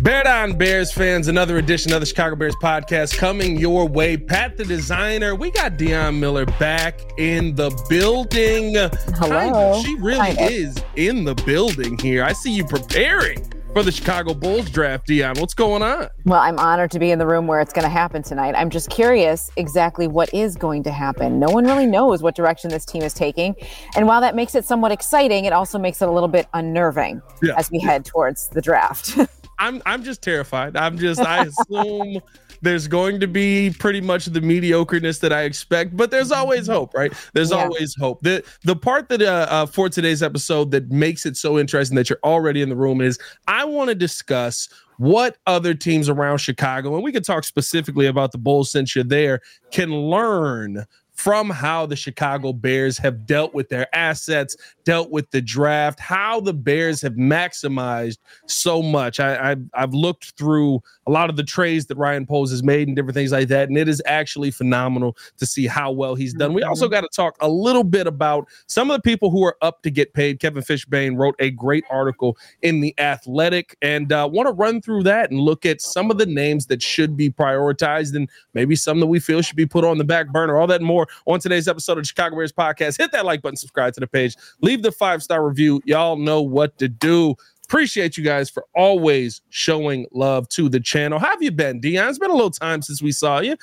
Bear Down Bears fans, another edition of the Chicago Bears podcast coming your way. Pat the Designer, we got Deon Miller back in the building. Hello. She really is in the building here. I see you preparing for the Chicago Bulls draft, Deon. What's going on? Well, I'm honored to be in the room where it's going to happen tonight. I'm just curious exactly what is going to happen. No one really knows what direction this team is taking. And while that makes it somewhat exciting, it also makes it a little bit unnerving as we head towards the draft. I'm just terrified. I assume there's going to be pretty much the mediocreness that I expect, but there's always hope, right? There's always hope. The part that for today's episode that makes it so interesting that you're already in the room is I want to discuss what other teams around Chicago, and we can talk specifically about the Bulls since you're there, can learn from how the Chicago Bears have dealt with their assets, dealt with the draft, how the Bears have maximized so much. I've looked through a lot of the trades that Ryan Poles has made and different things like that, and it is actually phenomenal to see how well he's done. We also got to talk a little bit about some of the people who are up to get paid. Kevin Fishbain wrote a great article in The Athletic, and want to run through that and look at some of the names that should be prioritized and maybe some that we feel should be put on the back burner. All that and more on today's episode of the Chicago Bears podcast. Hit that like button, subscribe to the page, leave the 5-star review. Y'all know what to do. Appreciate you guys for always showing love to the channel. How have you been, Deon? It's been a little time since we saw you.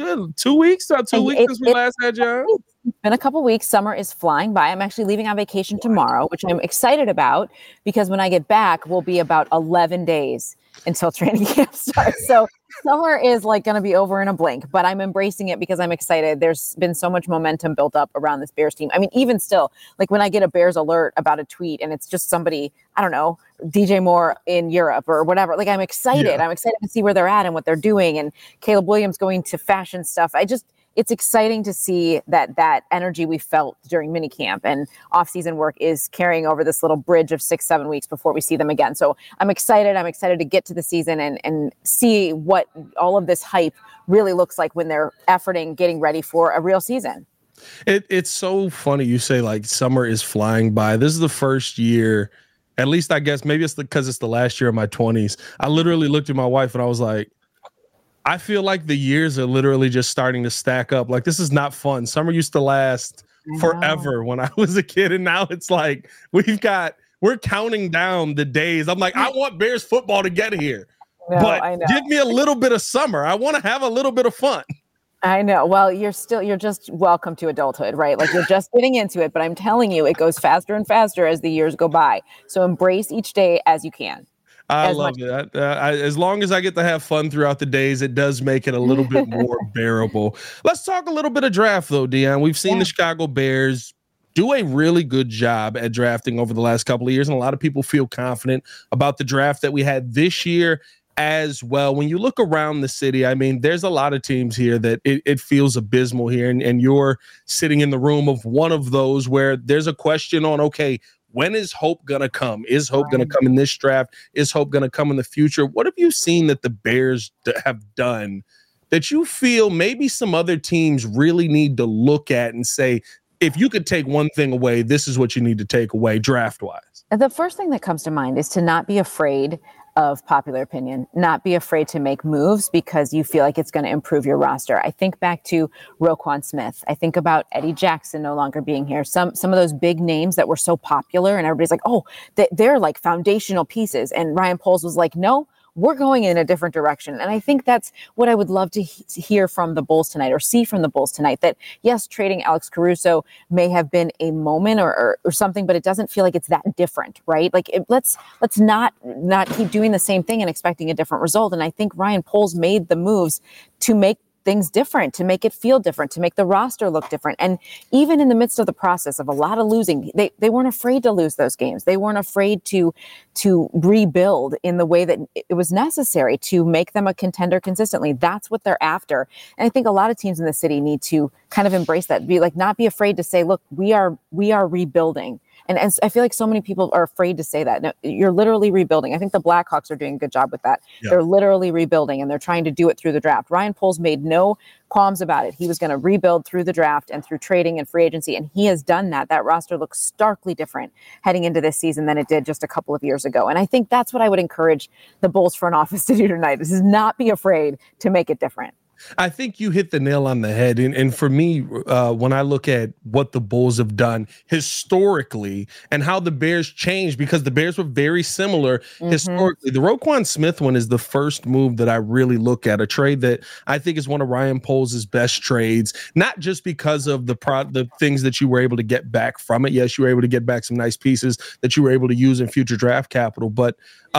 2 weeks? About 2 weeks since we last had you on? It's been a couple weeks. Summer is flying by. I'm actually leaving on vacation tomorrow, which I'm excited about because when I get back, we'll be about 11 days until training camp starts. So summer is like going to be over in a blink, but I'm embracing it because I'm excited. There's been so much momentum built up around this Bears team. I mean, even still, like when I get a Bears alert about a tweet and it's just somebody, I don't know, DJ Moore in Europe or whatever, like I'm excited. I'm excited to see where they're at and what they're doing. And Caleb Williams going to fashion stuff. It's exciting to see that energy we felt during minicamp and off-season work is carrying over this little bridge of 6-7 weeks before we see them again. So I'm excited. I'm excited to get to the season and see what all of this hype really looks like when they're efforting, getting ready for a real season. It's so funny you say like summer is flying by. This is the first year, at least I guess maybe it's because it's the last year of my 20s. I literally looked at my wife and I was like, I feel like the years are literally just starting to stack up. Like, this is not fun. Summer used to last forever when I was a kid. And now it's like, we're counting down the days. I'm like, I want Bears football to get here, but give me a little bit of summer. I want to have a little bit of fun. I know. Well, you're just welcome to adulthood, right? Like you're just getting into it, but I'm telling you, it goes faster and faster as the years go by. So embrace each day as you can. I love it. As long as I get to have fun throughout the days, it does make it a little bit more bearable. Let's talk a little bit of draft, though, Deon. We've seen the Chicago Bears do a really good job at drafting over the last couple of years, and a lot of people feel confident about the draft that we had this year as well. When you look around the city, I mean, there's a lot of teams here that it feels abysmal here, and you're sitting in the room of one of those where there's a question on, okay, when is hope going to come? Is hope going to come in this draft? Is hope going to come in the future? What have you seen that the Bears have done that you feel maybe some other teams really need to look at and say, if you could take one thing away, this is what you need to take away draft-wise? The first thing that comes to mind is to not be afraid of popular opinion, not be afraid to make moves because you feel like it's going to improve your roster. I think back to Roquan Smith. I think about Eddie Jackson no longer being here. Some of those big names that were so popular and everybody's like, oh, they're like foundational pieces. And Ryan Poles was like, no, we're going in a different direction. And I think that's what I would love to hear from the Bulls tonight or see from the Bulls tonight, that yes, trading Alex Caruso may have been a moment or something, but it doesn't feel like it's that different, right? Like let's not keep doing the same thing and expecting a different result. And I think Ryan Poles made the moves to make things different, to make it feel different, to make the roster look different. And even in the midst of the process of a lot of losing, they weren't afraid to lose those games. They weren't afraid to rebuild in the way that it was necessary to make them a contender consistently. That's what they're after. And I think a lot of teams in the city need to kind of embrace that, not be afraid to say, look, we are rebuilding. And I feel like so many people are afraid to say that. No, you're literally rebuilding. I think the Blackhawks are doing a good job with that. Yeah. They're literally rebuilding, and they're trying to do it through the draft. Ryan Poles made no qualms about it. He was going to rebuild through the draft and through trading and free agency, and he has done that. That roster looks starkly different heading into this season than it did just a couple of years ago. And I think that's what I would encourage the Bulls front office to do tonight, is not be afraid to make it different. I think you hit the nail on the head. And for me, when I look at what the Bulls have done historically and how the Bears changed, because the Bears were very similar historically. The Roquan Smith one is the first move that I really look at, a trade that I think is one of Ryan Poles' best trades, not just because of the things that you were able to get back from it. Yes, you were able to get back some nice pieces that you were able to use in future draft capital. But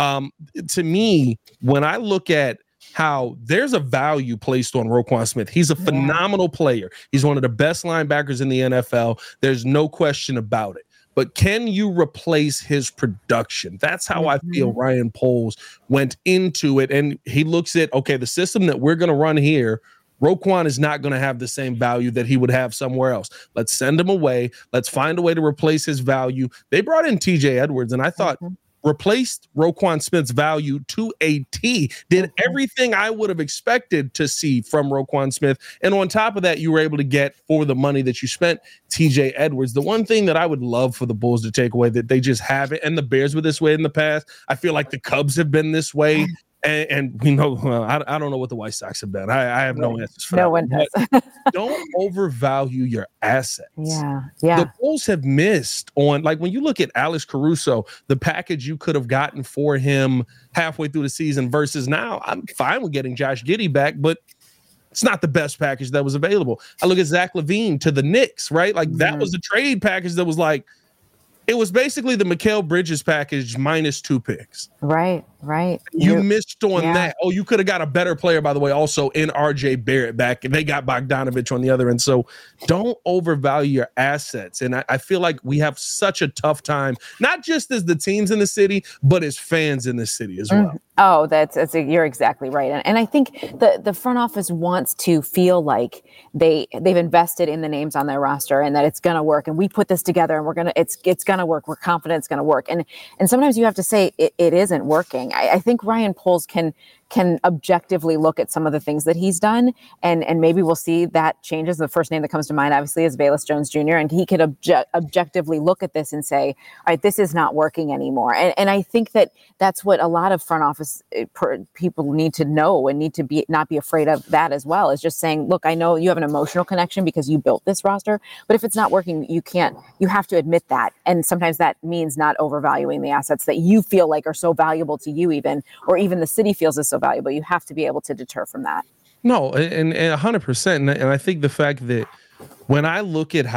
to me, when I look at how there's a value placed on Roquan Smith. He's a phenomenal player. He's one of the best linebackers in the NFL. There's no question about it. But can you replace his production? That's how I feel Ryan Poles went into it. And he looks at, okay, the system that we're going to run here, Roquan is not going to have the same value that he would have somewhere else. Let's send him away. Let's find a way to replace his value. They brought in TJ Edwards, and I thought replaced Roquan Smith's value to a T, did everything I would have expected to see from Roquan Smith. And on top of that, you were able to get, for the money that you spent, TJ Edwards. The one thing that I would love for the Bulls to take away that they just haven't, and the Bears were this way in the past, I feel like the Cubs have been this way. And we know, I don't know what the White Sox have been. I have no answers for that. No one does. Don't overvalue your assets. Yeah. The Bulls have missed on, like, when you look at Alex Caruso, the package you could have gotten for him halfway through the season versus now. I'm fine with getting Josh Giddey back, but it's not the best package that was available. I look at Zach LaVine to the Knicks, right? Like, that was a trade package that was like, it was basically the Mikal Bridges package minus 2 picks. Right. You missed on that. Oh, you could have got a better player, by the way, also in RJ Barrett back, and they got Bogdanovich on the other end. So don't overvalue your assets. And I feel like we have such a tough time, not just as the teams in the city, but as fans in the city as well. Oh, you're exactly right. And I think the front office wants to feel like they've invested in the names on their roster and that it's going to work. And we put this together and it's going to work. We're confident it's going to work. And sometimes you have to say it isn't working. I think Ryan Poles can objectively look at some of the things that he's done, and maybe we'll see that changes. The first name that comes to mind, obviously, is Velus Jones Jr., and he could objectively look at this and say, all right, this is not working anymore. And I think that's what a lot of front office people need to know and need to not be afraid of that as well, is just saying, look, I know you have an emotional connection because you built this roster, but if it's not working, you have to admit that. And sometimes that means not overvaluing the assets that you feel like are so valuable to you, or even the city feels is so valuable. You have to be able to deter from that. No, and 100%. And I think the fact that when I look at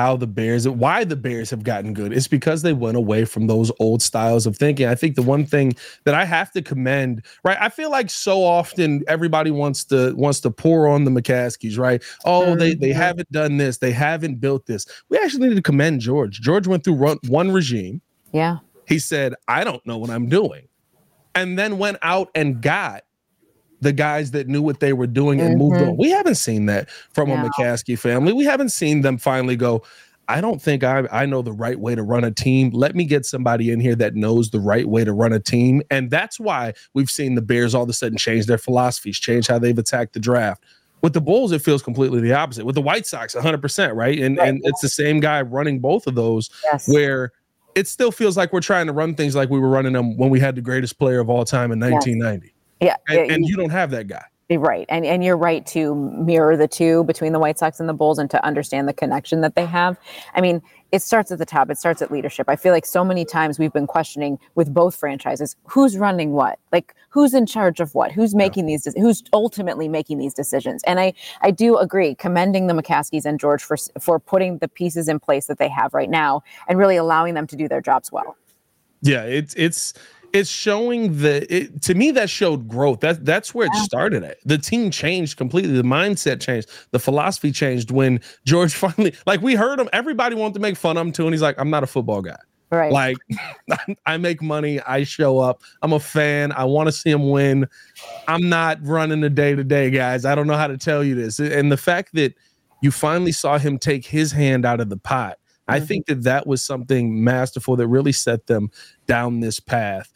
why the Bears have gotten good, it's because they went away from those old styles of thinking. I think the one thing that I have to commend, right? I feel like so often everybody wants to pour on the McCaskies, right? Oh, they haven't done this. They haven't built this. We actually need to commend George. George went through one regime. Yeah. He said, I don't know what I'm doing. And then went out and got the guys that knew what they were doing and moved on. We haven't seen that from a McCaskey family. We haven't seen them finally go, I don't think I know the right way to run a team. Let me get somebody in here that knows the right way to run a team. And that's why we've seen the Bears all of a sudden change their philosophies, change how they've attacked the draft. With the Bulls, it feels completely the opposite. With the White Sox, 100%, right? And it's the same guy running both of those, where it still feels like we're trying to run things like we were running them when we had the greatest player of all time in 1990. Yeah. And you don't have that guy. Right. And you're right to mirror the two between the White Sox and the Bulls and to understand the connection that they have. I mean, it starts at the top. It starts at leadership. I feel like so many times we've been questioning with both franchises, who's running what? Like, who's in charge of what? Who's making who's ultimately making these decisions? And I do agree, commending the McCaskies and George for putting the pieces in place that they have right now and really allowing them to do their jobs well. Yeah, it's showing to me that showed growth. That's where it started at. The team changed completely. The mindset changed. The philosophy changed when George finally, like, we heard him. Everybody wanted to make fun of him too. And he's like, I'm not a football guy. Right. Like, I make money. I show up. I'm a fan. I want to see him win. I'm not running the day-to-day, guys. I don't know how to tell you this. And the fact that you finally saw him take his hand out of the pot, I think that was something masterful that really set them down this path.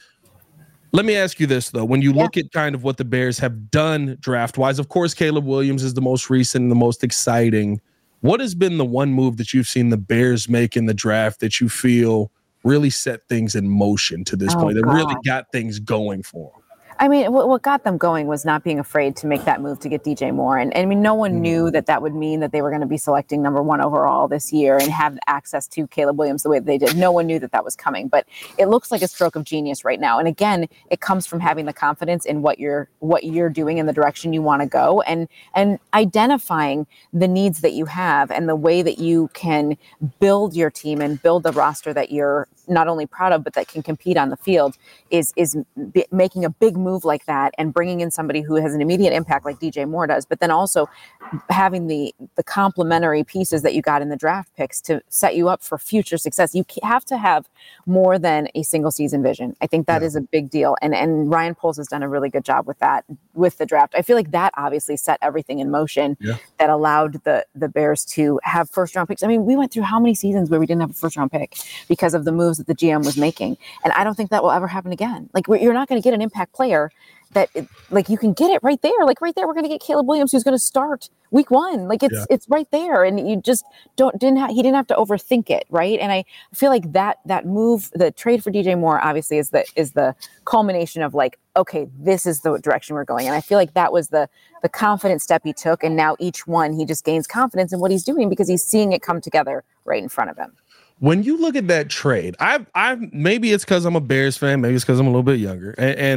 Let me ask you this, though. When you look at kind of what the Bears have done draft-wise, of course, Caleb Williams is the most recent and the most exciting. What has been the one move that you've seen the Bears make in the draft that you feel really set things in motion to this point, that really got things going for them? I mean, what got them going was not being afraid to make that move to get DJ Moore. And I mean, no one knew that would mean that they were going to be selecting number 1 overall this year and have access to Caleb Williams the way that they did. No one knew that was coming, but it looks like a stroke of genius right now. And again, it comes from having the confidence in what you're doing in the direction you want to go, and identifying the needs that you have and the way that you can build your team and build the roster that you're not only proud of, but that can compete on the field is making a big move like that and bringing in somebody who has an immediate impact like DJ Moore does, but then also having the complementary pieces that you got in the draft picks to set you up for future success. You have to have more than a single season vision. I think that is a big deal. And Ryan Poles has done a really good job with that, with the draft. I feel like that obviously set everything in motion that allowed the Bears to have first round picks. I mean, we went through how many seasons where we didn't have a first round pick because of the moves that the GM was making. And I don't think that will ever happen again. Like, you're not going to get an impact player that you can get it right there. Like right there, we're going to get Caleb Williams, who's going to start week 1. Like it's right there. And you just he didn't have to overthink it. Right. And I feel like that move, the trade for DJ Moore, obviously is the culmination of like, okay, this is the direction we're going. And I feel like that was the confident step he took. And now each one, he just gains confidence in what he's doing because he's seeing it come together right in front of him. When you look at that trade, I've maybe it's because I'm a Bears fan, maybe it's because I'm a little bit younger, and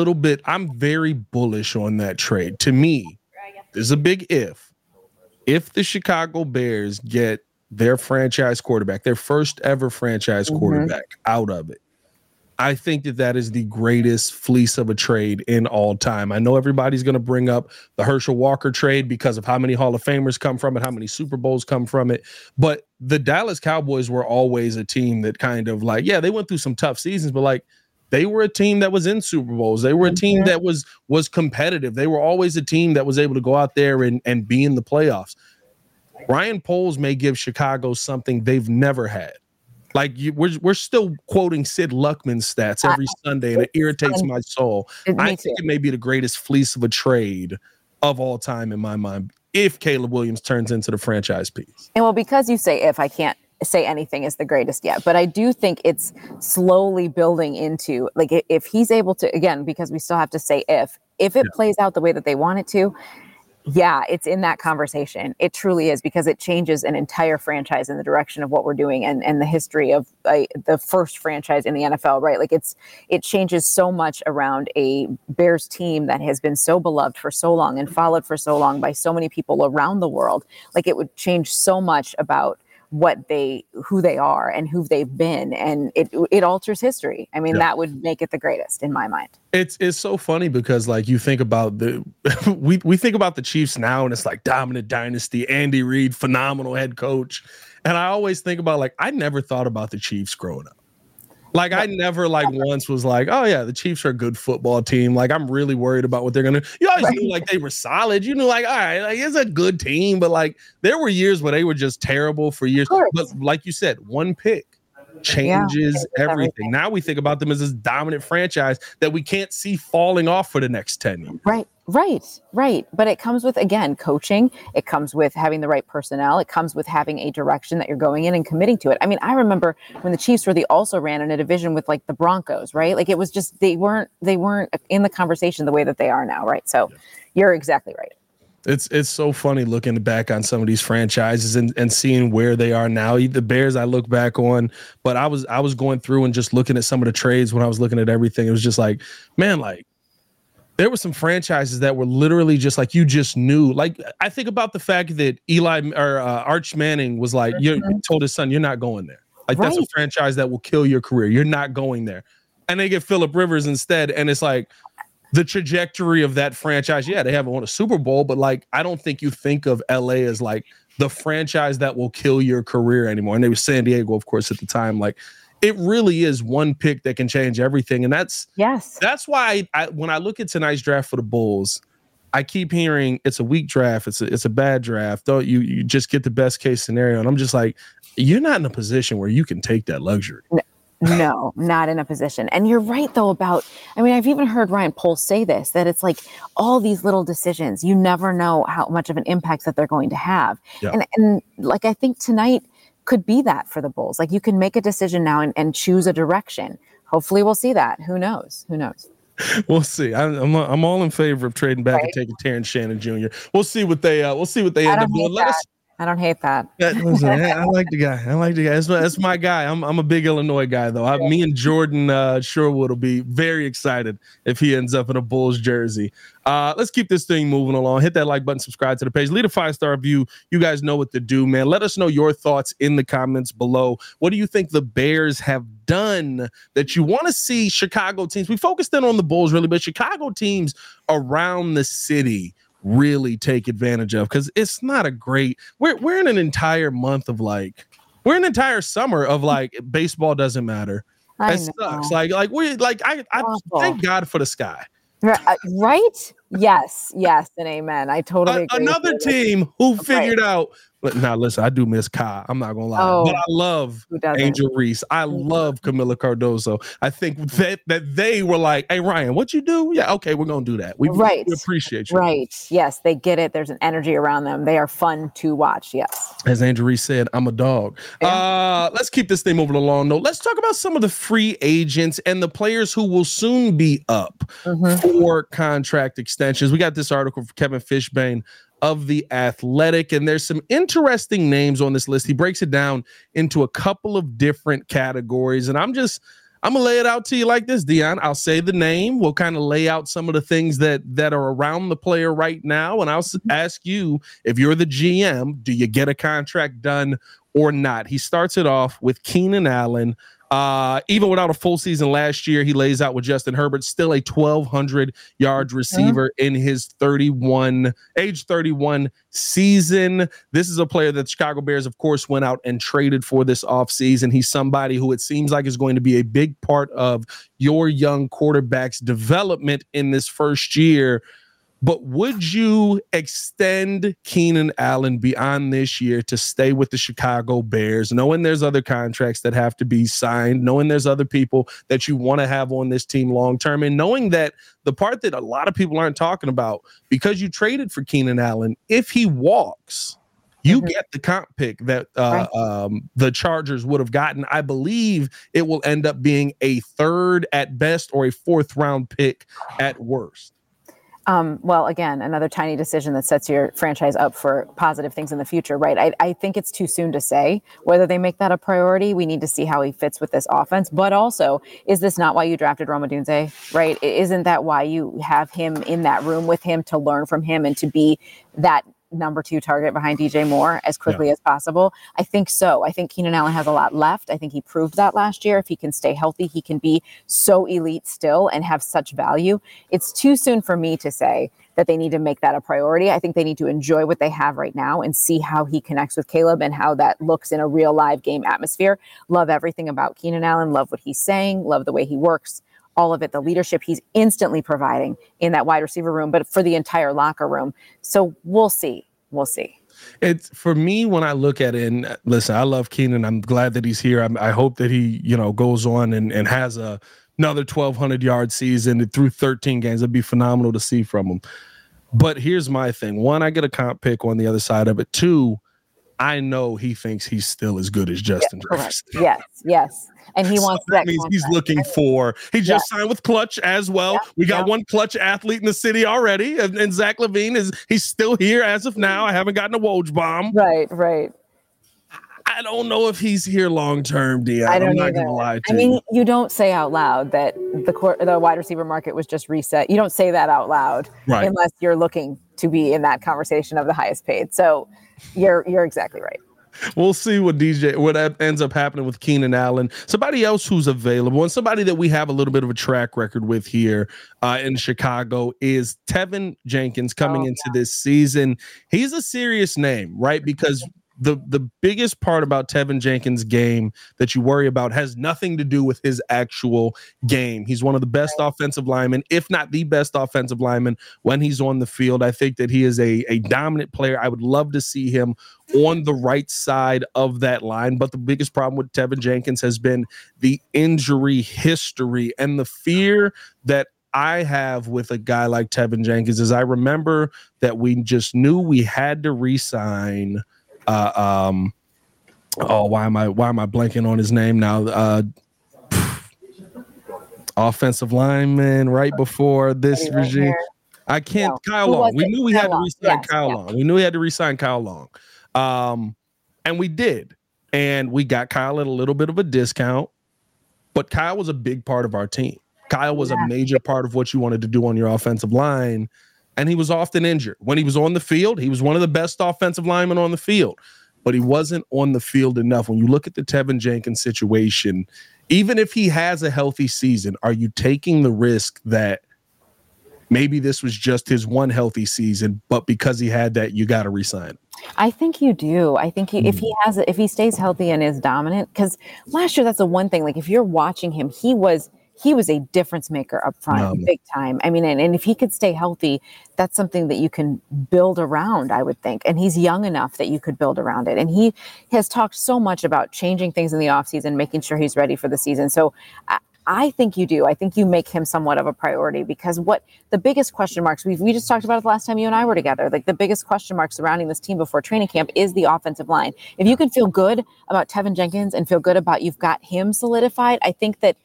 I'm very bullish on that trade. To me, there's a big if the Chicago Bears get their franchise quarterback, their first ever franchise quarterback out of it, I think that is the greatest fleece of a trade in all time. I know everybody's going to bring up the Herschel Walker trade because of how many Hall of Famers come from it, how many Super Bowls come from it. But the Dallas Cowboys were always a team that kind of like, they went through some tough seasons, but like they were a team that was in Super Bowls. They were a team that was competitive. They were always a team that was able to go out there and be in the playoffs. Ryan Poles may give Chicago something they've never had. Like we're still quoting Sid Luckman's stats every Sunday, and it irritates my soul. I think it may be the greatest fleece of a trade of all time in my mind if Caleb Williams turns into the franchise piece. And well, because you say if, I can't say anything is the greatest yet, but I do think it's slowly building into, like, if he's able to, again, because we still have to say if it plays out the way that they want it to, it's in that conversation. It truly is, because it changes an entire franchise in the direction of what we're doing and the history of the first franchise in the NFL, right? Like it changes so much around a Bears team that has been so beloved for so long and followed for so long by so many people around the world. Like it would change so much about who they are and who they've been, and it alters history. I mean, that would make it the greatest in my mind. It's so funny because like you think about we think about the Chiefs now, and it's like dominant dynasty, Andy Reid, phenomenal head coach, and I always think about like I never thought about the Chiefs growing up. Like I never like once was like, oh yeah, the Chiefs are a good football team. Like I'm really worried about what they're gonna. You always knew like they were solid. You knew like, all right, like it's a good team, but like there were years where they were just terrible for years. But like you said, one pick changes everything. Now we think about them as this dominant franchise that we can't see falling off for the next 10 years. Right. But it comes with, again, coaching. It comes with having the right personnel. It comes with having a direction that you're going in and committing to it. I mean, I remember when the Chiefs also ran in a division with like the Broncos, right? Like it was just, they weren't in the conversation the way that they are now, right? So you're exactly right. It's so funny looking back on some of these franchises and seeing where they are now. The Bears I look back on, but I was going through and just looking at some of the trades when I was looking at everything. It was just like, man, like there were some franchises that were literally just like you just knew. Like I think about the fact that Arch Manning was like, you told his son, you're not going there. Like that's a franchise that will kill your career. You're not going there. And they get Phillip Rivers instead, and it's like, the trajectory of that franchise, they haven't won a Super Bowl, but like I don't think you think of LA as like the franchise that will kill your career anymore. And they were San Diego, of course, at the time. Like it really is one pick that can change everything. And that's why when I look at tonight's draft for the Bulls, I keep hearing it's a weak draft. It's a bad draft. Don't you just get the best case scenario. And I'm just like, you're not in a position where you can take that luxury. No, not in a position. And you're right, though, I've even heard Ryan Poles say this, that it's like all these little decisions, you never know how much of an impact that they're going to have. Yeah. And like, I think tonight could be that for the Bulls. Like, you can make a decision now and choose a direction. Hopefully we'll see that. Who knows? We'll see. I'm all in favor of trading back and taking Terrence Shannon Jr. We'll see what they end up doing. I don't hate that. Listen, I like the guy. That's my guy. I'm a big Illinois guy, though. Me and Jordan Sherwood will be very excited if he ends up in a Bulls jersey. Let's keep this thing moving along. Hit that like button, subscribe to the page, leave a 5-star review. You guys know what to do, man. Let us know your thoughts in the comments below. What do you think the Bears have done that you want to see Chicago teams? We focused in on the Bulls really, but Chicago teams around the city really take advantage of, because it's not a great, we're in an entire month of we're in an entire summer of baseball doesn't matter. It sucks. I thank God for the sky. Right? Yes, and amen. I totally agree. Another team who figured out. But now, listen, I do miss Kai. I'm not gonna lie, but I love Angel Reese. I love Camila Cardoso. I think that they were like, "Hey, Ryan, what you do? Yeah, okay, we're gonna do that. We appreciate you." Right? Yes, they get it. There's an energy around them. They are fun to watch. Yes. As Angel Reese said, I'm a dog. Yeah. Let's keep this thing moving along. Though, let's talk about some of the free agents and the players who will soon be up for contract extensions. We got this article from Kevin Fishbane of The Athletic, and there's some interesting names on this list. He breaks it down into a couple of different categories, and I'm gonna lay it out to you like this, Dion. I'll say the name. We'll kind of lay out some of the things that are around the player right now, and I'll ask you, if you're the GM, do you get a contract done or not? He starts it off with Keenan Allen. Even without a full season last year, he lays out with Justin Herbert, still a 1,200 yard receiver in his age 31 season. This is a player that the Chicago Bears, of course, went out and traded for this offseason. He's somebody who it seems like is going to be a big part of your young quarterback's development in this first year. But would you extend Keenan Allen beyond this year to stay with the Chicago Bears, knowing there's other contracts that have to be signed, knowing there's other people that you want to have on this team long term, and knowing that the part that a lot of people aren't talking about, because you traded for Keenan Allen, if he walks, you get the comp pick that the Chargers would have gotten. I believe it will end up being a third at best or a 4th round pick at worst. Well, again, another tiny decision that sets your franchise up for positive things in the future, right? I think it's too soon to say whether they make that a priority. We need to see how he fits with this offense. But also, is this not why you drafted Rome Odunze, right? Isn't that why you have him in that room with him to learn from him and to be that number 2 target behind DJ Moore as quickly as possible? I think so. I think Keenan Allen has a lot left. I think he proved that last year. If he can stay healthy, he can be so elite still and have such value. It's too soon for me to say that they need to make that a priority. I think they need to enjoy what they have right now and see how he connects with Caleb and how that looks in a real live game atmosphere. Love everything about Keenan Allen. Love what he's saying. Love the way he works. All of it, the leadership he's instantly providing in that wide receiver room, but for the entire locker room. So we'll see. It's for me when I look at it, and listen, I love Keenan. I'm glad that he's here. I hope that he, goes on and has another 1,200 yard season through 13 games. It'd be phenomenal to see from him. But here's my thing. 1, I get a comp pick on the other side of it. 2, I know he thinks he's still as good as Justin Jefferson. Yes. And he wants that. Means he's looking for. He just signed with Clutch as well. Yeah. We got one Clutch athlete in the city already, and Zach Levine he's still here as of now. I haven't gotten a Woj bomb. Right. I don't know if he's here long term, Dion. I'm not gonna lie to you. I mean, you don't say out loud that the wide receiver market was just reset. You don't say that out loud, unless you're looking to be in that conversation of the highest paid. So you're exactly right. We'll see what ends up happening with Keenan Allen. Somebody else who's available and somebody that we have a little bit of a track record with here in Chicago is Tevin Jenkins coming into this season. He's a serious name, right? Because the biggest part about Tevin Jenkins' game that you worry about has nothing to do with his actual game. He's one of the best offensive linemen, if not the best offensive lineman when he's on the field. I think that he is a dominant player. I would love to see him on the right side of that line. But the biggest problem with Tevin Jenkins has been the injury history and the fear that I have with a guy like Tevin Jenkins is I remember that we just knew we had to re-sign why am I blanking on his name now? Offensive lineman right before this regime. I can't. No. Kyle Long. We knew we had to re-sign Kyle Long. We knew we had to re-sign Kyle Long. And we did. And we got Kyle at a little bit of a discount, but Kyle was a big part of our team. Kyle was a major part of what you wanted to do on your offensive line, and he was often injured. When he was on the field, he was one of the best offensive linemen on the field, but he wasn't on the field enough. When you look at the Tevin Jenkins situation, even if he has a healthy season, are you taking the risk that maybe this was just his one healthy season, but because he had that, you got to re-sign him? I think you do. I think if he stays healthy and is dominant, because last year, that's the one thing. Like if you're watching him, he was a difference maker up front, big time. I mean, and if he could stay healthy, that's something that you can build around, I would think. And he's young enough that you could build around it. And he has talked so much about changing things in the offseason, making sure he's ready for the season. So I think you do. I think you make him somewhat of a priority, because what the biggest question marks, we just talked about it the last time you and I were together, like the biggest question mark surrounding this team before training camp is the offensive line. If you can feel good about Tevin Jenkins and feel good about you've got him solidified, I think that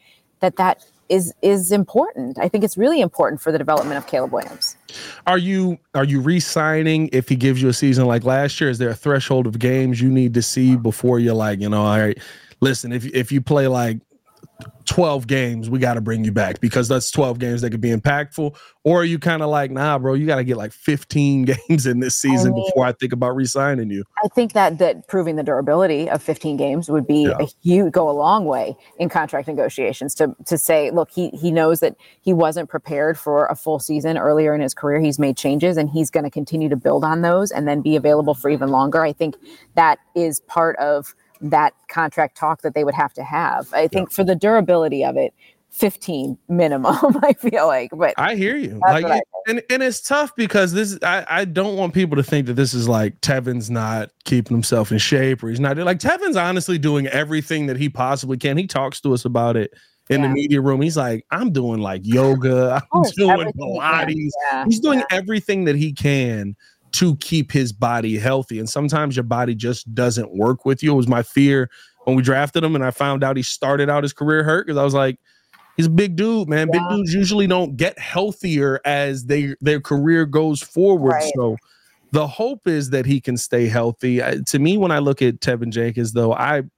is important. I think it's really important for the development of Caleb Williams. Are you re-signing if he gives you a season like last year? Is there a threshold of games you need to see before you're like, all right, listen, if you play like 12 games, we got to bring you back because that's 12 games that could be impactful? Or are you kind of like, nah, bro, you got to get like 15 games in this season before I think about re-signing you? I think that proving the durability of 15 games would be go a long way in contract negotiations to say, look, he knows that he wasn't prepared for a full season earlier in his career. He's made changes and he's going to continue to build on those and then be available for even longer. I think that is part of that contract talk that they would have to have. I think for the durability of it, 15 minimum, I feel like. But I hear you. Like, and it's tough because I don't want people to think that this is like Tevin's not keeping himself in shape or he's not like Tevin's honestly doing everything that he possibly can. He talks to us about it in the media room. He's like, I'm doing like yoga, I'm doing Pilates. He's doing everything that he can to keep his body healthy. And sometimes your body just doesn't work with you. It was my fear when we drafted him and I found out he started out his career hurt because I was like, he's a big dude, man. Big dudes usually don't get healthier as their career goes forward. Right. So the hope is that he can stay healthy. To me, when I look at Tevin Jenkins, though,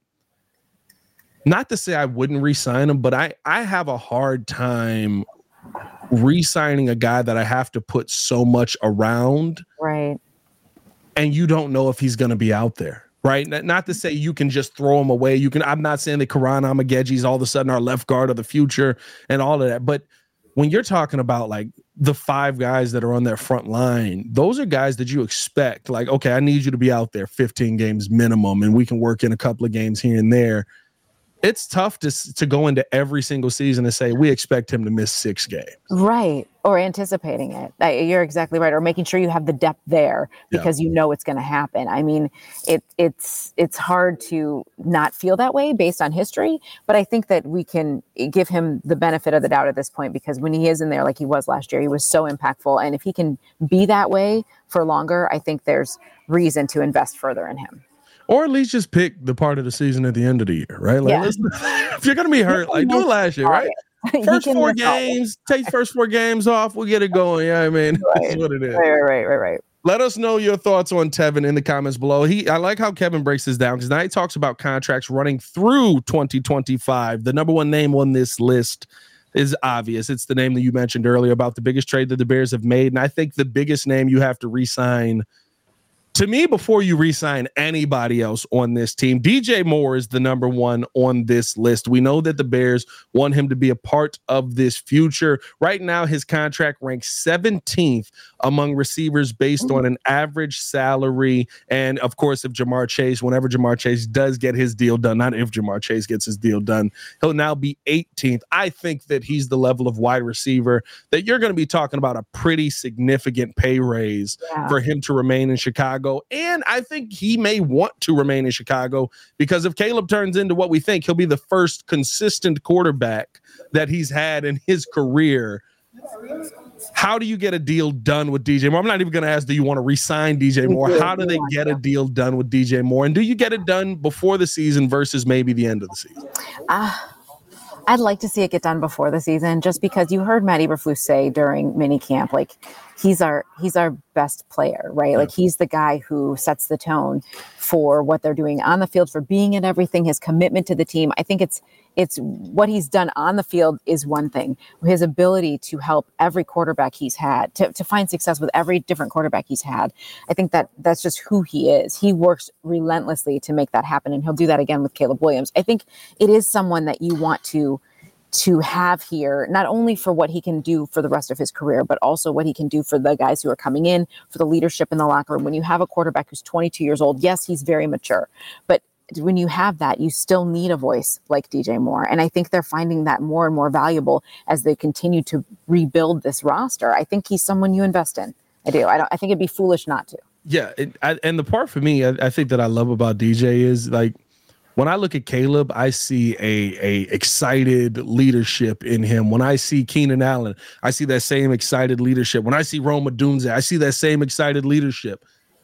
not to say I wouldn't re-sign him, but I have a hard time re-signing a guy that I have to put so much around. Right. And you don't know if he's going to be out there. Right. Not to say you can just throw him away. I'm not saying that Karan Amageji's all of a sudden our left guard of the future and all of that. But when you're talking about like the 5 guys that are on their front line, those are guys that you expect like, okay, I need you to be out there 15 games minimum and we can work in a couple of games here and there. It's tough to go into every single season and say, we expect him to miss 6 games. Right. Or anticipating it. You're exactly right. Or making sure you have the depth there because you know it's going to happen. I mean, it's hard to not feel that way based on history, but I think that we can give him the benefit of the doubt at this point because when he is in there like he was last year, he was so impactful. And if he can be that way for longer, I think there's reason to invest further in him. Or at least just pick the part of the season at the end of the year, right? Like, if you're going to be hurt, like do it last year, right? First 4 games, take first 4 games off. We'll get it going. Yeah, I mean, that's what it is. Right. Let us know your thoughts on Tevin in the comments below. I like how Kevin breaks this down because now he talks about contracts running through 2025. The number one name on this list is obvious. It's the name that you mentioned earlier about the biggest trade that the Bears have made. And I think the biggest name you have to re-sign To me, before you re-sign anybody else on this team, DJ Moore is the number one on this list. We know that the Bears want him to be a part of this future. Right now, his contract ranks 17th among receivers based on an average salary. And of course, if Ja'Marr Chase, whenever Ja'Marr Chase does get his deal done, not if Ja'Marr Chase gets his deal done, he'll now be 18th. I think that he's the level of wide receiver that you're going to be talking about a pretty significant pay raise for him to remain in Chicago. And I think he may want to remain in Chicago because if Caleb turns into what we think, he'll be the first consistent quarterback that he's had in his career. How do you get a deal done with DJ Moore? I'm not even going to ask, do you want to re-sign DJ Moore? How do they get a deal done with DJ Moore? And do you get it done before the season versus maybe the end of the season? I'd like to see it get done before the season, just because you heard Matt Eberflus say during minicamp, like he's our best player, right? Yeah. Like he's the guy who sets the tone for what they're doing on the field, for being in everything, his commitment to the team. I think it's what he's done on the field is one thing. His ability to help every quarterback he's had, to find success with every different quarterback he's had. I think that's just who he is. He works relentlessly to make that happen, and he'll do that again with Caleb Williams. I think it is someone that you want to have here, not only for what he can do for the rest of his career, but also what he can do for the guys who are coming in, for the leadership in the locker room. When you have a quarterback who's 22 years old, yes, he's very mature, but when you have that, you still need a voice like DJ Moore. And I think they're finding that more and more valuable as they continue to rebuild this roster. I think he's someone you invest in. I do. I think it'd be foolish not to. Yeah. And the part for me, I think that I love about DJ is like, when I look at Caleb, I see a excited leadership in him. When I see Keenan Allen, I see that same excited leadership. When I see Rome Odunze, I see that same excited leadership.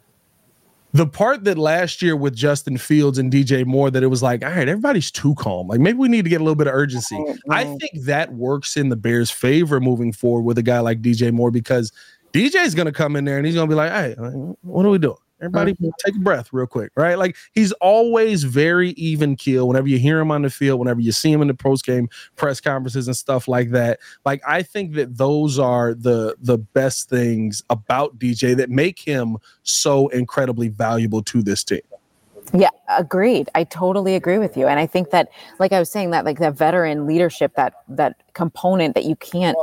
The part that last year with Justin Fields and DJ Moore, that it was like, all right, everybody's too calm. Like maybe we need to get a little bit of urgency. Right. I think that works in the Bears' favor moving forward with a guy like DJ Moore, because DJ is going to come in there and he's going to be like, hey, what are we doing? Everybody take a breath real quick, right? Like he's always very even keel whenever you hear him on the field, whenever you see him in the post-game press conferences and stuff like that. Like I think that those are the best things about DJ that make him so incredibly valuable to this team. Yeah, agreed. I totally agree with you. And I think that, like I was saying, that like that veteran leadership, that component that you can't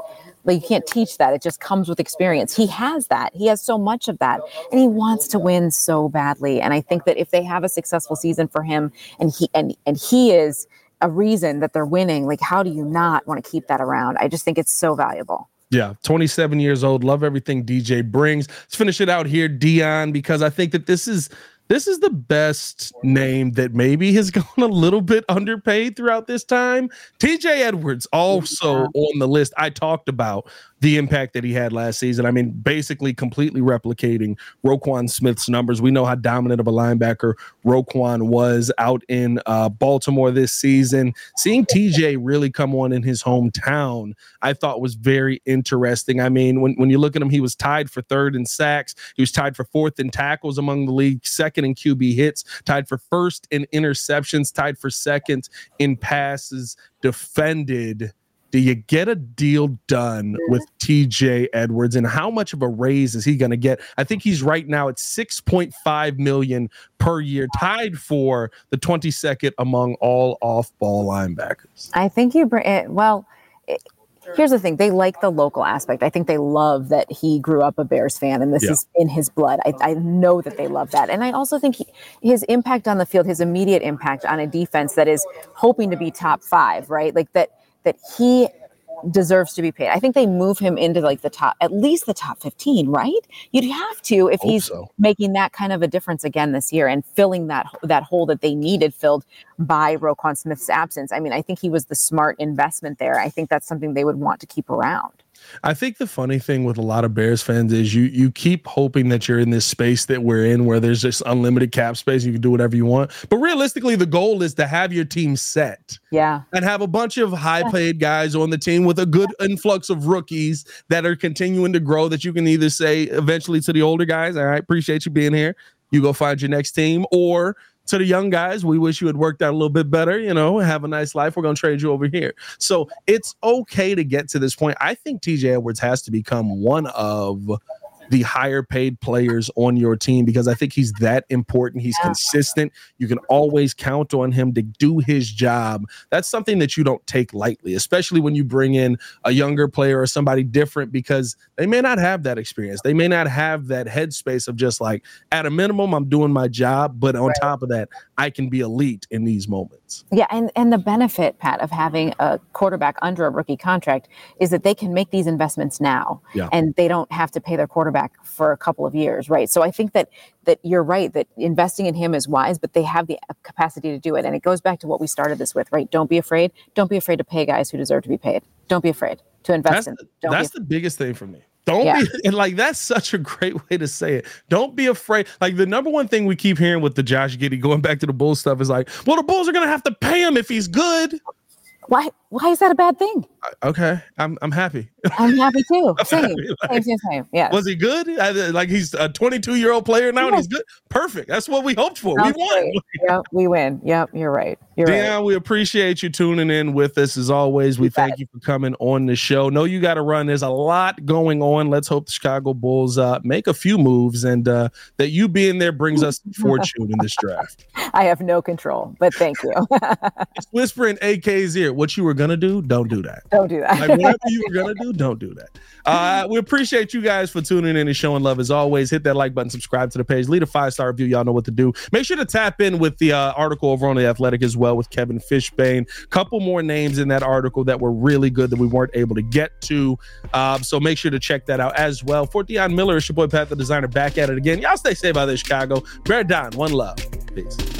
teach that. It just comes with experience. He has that. He has so much of that, and he wants to win so badly. And I think that if they have a successful season for him, and he is a reason that they're winning, like how do you not want to keep that around? I just think it's so valuable. Yeah, 27 years old. Love everything DJ brings. Let's finish it out here, Dion, because I think that this is the best name that maybe has gone a little bit underpaid throughout this time. TJ Edwards also on the list. I talked about the impact that he had last season. I mean, basically completely replicating Roquan Smith's numbers. We know how dominant of a linebacker Roquan was out in Baltimore this season. Seeing TJ really come on in his hometown, I thought was very interesting. I mean, when you look at him, he was tied for third in sacks. He was tied for fourth in tackles among the league, second in QB hits, tied for first in interceptions, tied for second in passes defended. Do you get a deal done with TJ Edwards, and how much of a raise is he going to get? I think he's right now at $6.5 million per year, tied for the 22nd among all off-ball linebackers. I think you bring it. Well, here's the thing. They like the local aspect. I think they love that he grew up a Bears fan, and this is in his blood. I know that they love that. And I also think his impact on the field, his immediate impact on a defense that is hoping to be top 5, right? Like that he deserves to be paid. I think they move him into like at least the top 15, right? You'd have to if he's making that kind of a difference again this year and filling that hole that they needed filled by Roquan Smith's absence. I mean, I think he was the smart investment there. I think that's something they would want to keep around. I think the funny thing with a lot of Bears fans is you keep hoping that you're in this space that we're in where there's just unlimited cap space. You can do whatever you want. But realistically, the goal is to have your team set. Yeah. And have a bunch of high-paid guys on the team with a good influx of rookies that are continuing to grow, that you can either say eventually to the older guys, all right, appreciate you being here. You go find your next team. Or to the young guys, we wish you had worked out a little bit better, have a nice life. We're going to trade you over here. So it's okay to get to this point. I think TJ Edwards has to become one of the higher paid players on your team, because I think he's that important. He's consistent. You can always count on him to do his job. That's something that you don't take lightly, especially when you bring in a younger player or somebody different, because they may not have that experience. They may not have that headspace of just like, at a minimum, I'm doing my job, but on top of that, I can be elite in these moments. Yeah, and the benefit, Pat, of having a quarterback under a rookie contract is that they can make these investments now, and they don't have to pay their quarterback for a couple of years, right? So I think that you're right, that investing in him is wise, but they have the capacity to do it. And it goes back to what we started this with, right? Don't be afraid. Don't be afraid to pay guys who deserve to be paid. Don't be afraid to invest in them. That's the biggest thing for me. Don't be, and like, that's such a great way to say it. Don't be afraid. Like, the number one thing we keep hearing with the Josh Giddey, going back to the Bulls stuff, is like, well, the Bulls are going to have to pay him if he's good. Why is that a bad thing? Okay, I'm happy. I'm happy too. Same. Yeah. Was he good? Like, he's a 22-year-old player now, and he's good. Perfect. That's what we hoped for. We won. Yep, we win. Yep, you're right. Deion, we appreciate you tuning in with us as always. We thank you for coming on the show. Know you got to run. There's a lot going on. Let's hope the Chicago Bulls make a few moves, and that you being there brings us fortune in this draft. I have no control, but thank you. It's whispering AK's ear. What you were gonna do, don't do that. Don't do that. Like, whatever you were gonna do, don't do that. We appreciate you guys for tuning in and showing love as always. Hit that like button, subscribe to the page, leave a 5-star review. Y'all know what to do. Make sure to tap in with the article over on The Athletic as well with Kevin Fishbane. Couple more names in that article that were really good that we weren't able to get to. So make sure to check that out as well. For Deion Miller, it's your boy Pat the Designer, back at it again. Y'all stay safe out there, Chicago. Bear down. One love. Peace.